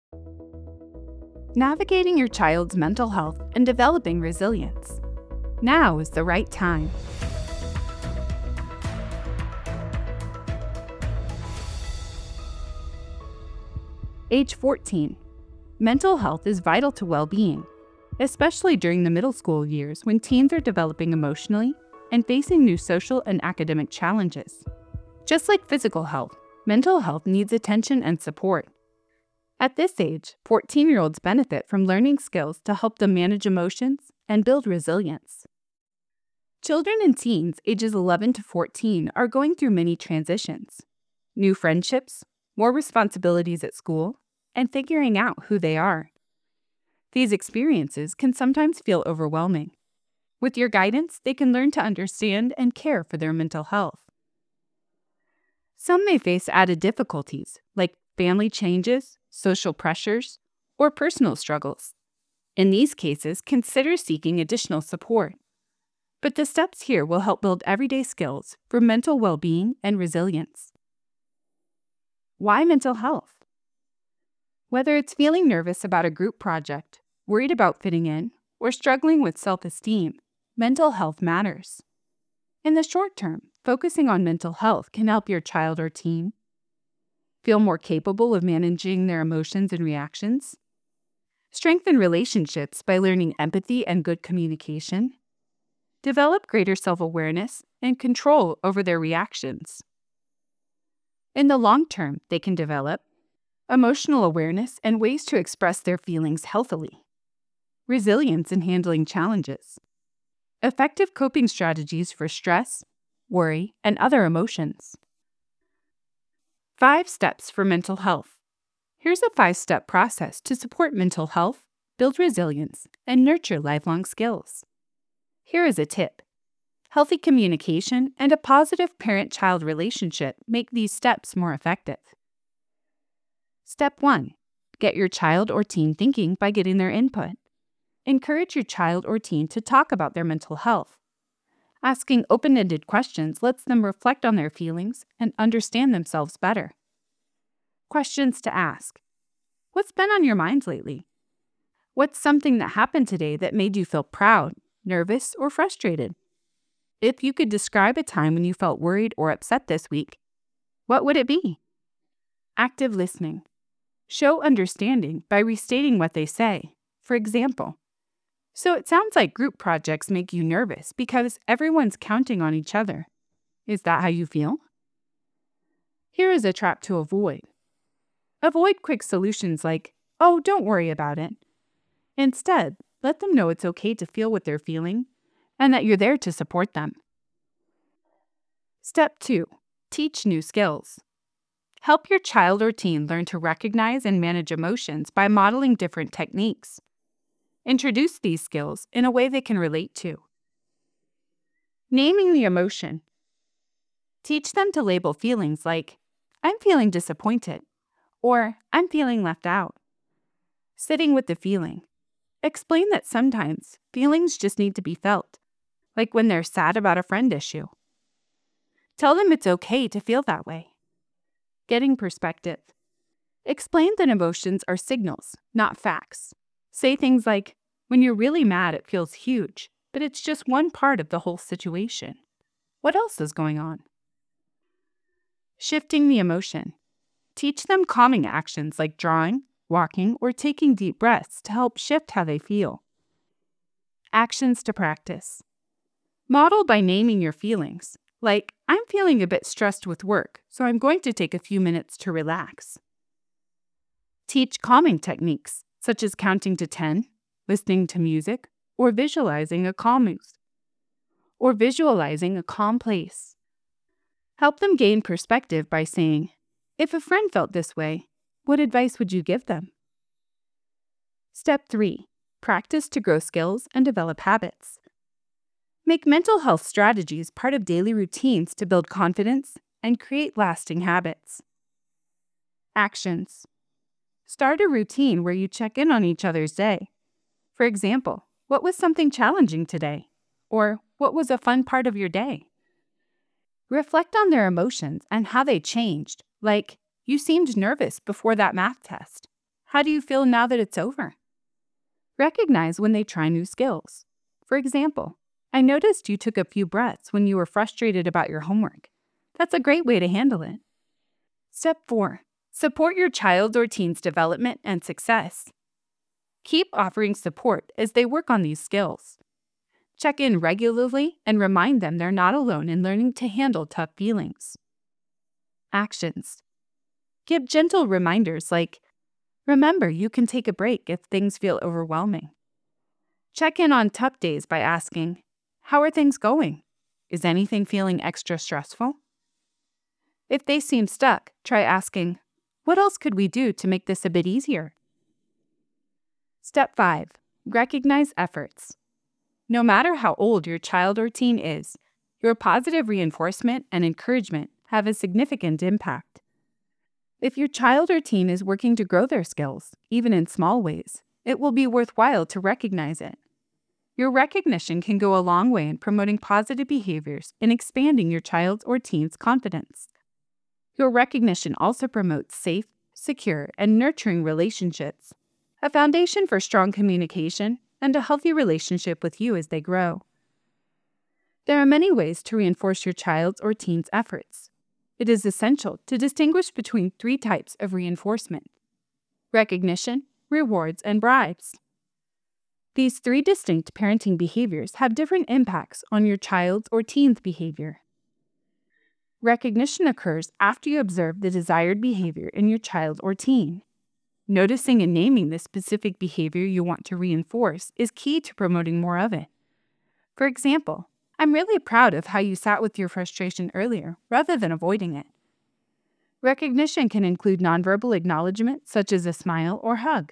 Navigating your child's mental health and developing resilience. Now is the right time. Age 14. Mental health is vital to well-being, especially during the middle school years when teens are developing emotionally and facing new social and academic challenges. Just like physical health, mental health needs attention and support. At this age, 14-year-olds benefit from learning skills to help them manage emotions and build resilience. Children and teens ages 11 to 14 are going through many transitions: new friendships, more responsibilities at school, and figuring out who they are. These experiences can sometimes feel overwhelming. With your guidance, they can learn to understand and care for their mental health. Some may face added difficulties, like family changes, social pressures, or personal struggles. In these cases, consider seeking additional support. But the steps here will help build everyday skills for mental well-being and resilience. Why mental health? Whether it's feeling nervous about a group project, worried about fitting in, or struggling with self-esteem, mental health matters. In the short term, focusing on mental health can help your child or teen feel more capable of managing their emotions and reactions, strengthen relationships by learning empathy and good communication, develop greater self-awareness and control over their reactions. In the long term, they can develop emotional awareness and ways to express their feelings healthily, resilience in handling challenges, effective coping strategies for stress, worry, and other emotions. 5 steps for mental health. Here's a 5-step process to support mental health, build resilience, and nurture lifelong skills. Here is a tip. Healthy communication and a positive parent-child relationship make these steps more effective. Step 1. Get your child or teen thinking by getting their input. Encourage your child or teen to talk about their mental health. Asking open-ended questions lets them reflect on their feelings and understand themselves better. Questions to ask. What's been on your mind lately? What's something that happened today that made you feel proud, nervous, or frustrated? If you could describe a time when you felt worried or upset this week, what would it be? Active listening. Show understanding by restating what they say. For example, "So it sounds like group projects make you nervous because everyone's counting on each other. Is that how you feel?" Here is a trap to avoid. Avoid quick solutions like, "Oh, don't worry about it." Instead, let them know it's okay to feel what they're feeling and that you're there to support them. Step 2. Teach new skills. Help your child or teen learn to recognize and manage emotions by modeling different techniques. Introduce these skills in a way they can relate to. Naming the emotion. Teach them to label feelings like, "I'm feeling disappointed," or "I'm feeling left out." Sitting with the feeling. Explain that sometimes feelings just need to be felt, like when they're sad about a friend issue. Tell them it's okay to feel that way. Getting perspective. Explain that emotions are signals, not facts. Say things like, "When you're really mad, it feels huge, but it's just one part of the whole situation. What else is going on?" Shifting the emotion. Teach them calming actions like drawing, walking, or taking deep breaths to help shift how they feel. Actions to practice. Model by naming your feelings, like, "I'm feeling a bit stressed with work, so I'm going to take a few minutes to relax." Teach calming techniques, such as counting to 10, listening to music, or visualizing a calm place. Help them gain perspective by saying, "If a friend felt this way, what advice would you give them?" Step 3. Practice to grow skills and develop habits. Make mental health strategies part of daily routines to build confidence and create lasting habits. Actions. Start a routine where you check in on each other's day. For example, what was something challenging today? Or what was a fun part of your day? Reflect on their emotions and how they changed, like, "You seemed nervous before that math test. How do you feel now that it's over? Recognize when they try new skills. For example, I noticed you took a few breaths when you were frustrated about your homework. That's a great way to handle it. Step 4. Support your child's or teen's development and success. Keep offering support as they work on these skills. Check in regularly and remind them they're not alone in learning to handle tough feelings. Actions. Give gentle reminders like, remember you can take a break if things feel overwhelming. Check in on tough days by asking, how are things going? Is anything feeling extra stressful? If they seem stuck, try asking, what else could we do to make this a bit easier? Step 5. Recognize efforts. No matter how old your child or teen is, your positive reinforcement and encouragement have a significant impact. If your child or teen is working to grow their skills, even in small ways, it will be worthwhile to recognize it. Your recognition can go a long way in promoting positive behaviors and expanding your child's or teen's confidence. Your recognition also promotes safe, secure, and nurturing relationships, a foundation for strong communication and a healthy relationship with you as they grow. There are many ways to reinforce your child's or teen's efforts. It is essential to distinguish between 3 types of reinforcement: recognition, rewards, and bribes. These 3 distinct parenting behaviors have different impacts on your child's or teen's behavior. Recognition occurs after you observe the desired behavior in your child or teen. Noticing and naming the specific behavior you want to reinforce is key to promoting more of it. For example, I'm really proud of how you sat with your frustration earlier, rather than avoiding it. Recognition can include nonverbal acknowledgement, such as a smile or hug.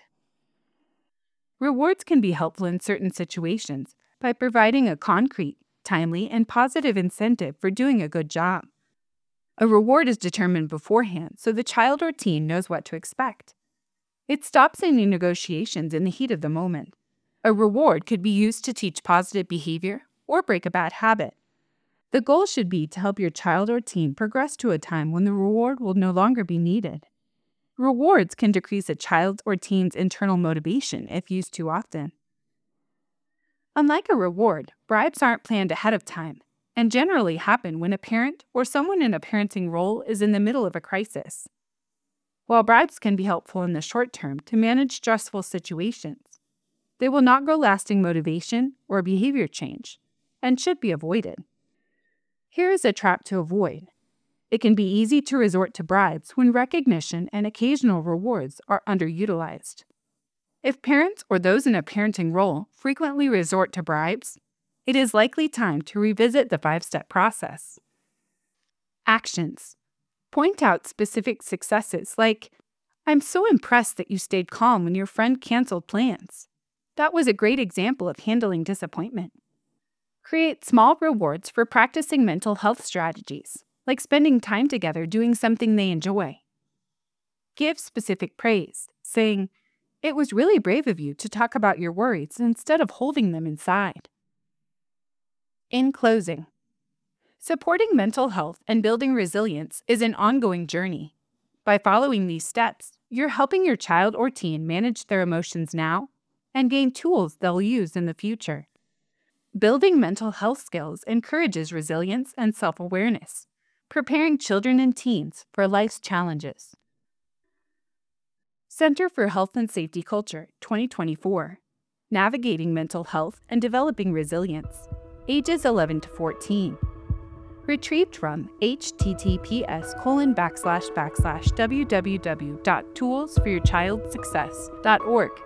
Rewards can be helpful in certain situations by providing a concrete, timely, and positive incentive for doing a good job. A reward is determined beforehand so the child or teen knows what to expect. It stops any negotiations in the heat of the moment. A reward could be used to teach positive behavior or break a bad habit. The goal should be to help your child or teen progress to a time when the reward will no longer be needed. Rewards can decrease a child's or teen's internal motivation if used too often. Unlike a reward, bribes aren't planned ahead of time and generally happen when a parent or someone in a parenting role is in the middle of a crisis. While bribes can be helpful in the short term to manage stressful situations, they will not grow lasting motivation or behavior change and should be avoided. Here is a trap to avoid. It can be easy to resort to bribes when recognition and occasional rewards are underutilized. If parents or those in a parenting role frequently resort to bribes, it is likely time to revisit the 5-step process. Actions. Point out specific successes like, I'm so impressed that you stayed calm when your friend canceled plans. That was a great example of handling disappointment. Create small rewards for practicing mental health strategies, like spending time together doing something they enjoy. Give specific praise, saying, it was really brave of you to talk about your worries instead of holding them inside. In closing, supporting mental health and building resilience is an ongoing journey. By following these steps, you're helping your child or teen manage their emotions now and gain tools they'll use in the future. Building mental health skills encourages resilience and self-awareness, preparing children and teens for life's challenges. Center for Health and Safety Culture, 2024. Navigating Mental Health and Developing Resilience. Ages 11 to 14. Retrieved from https://www.toolsforyourchildsuccess.org.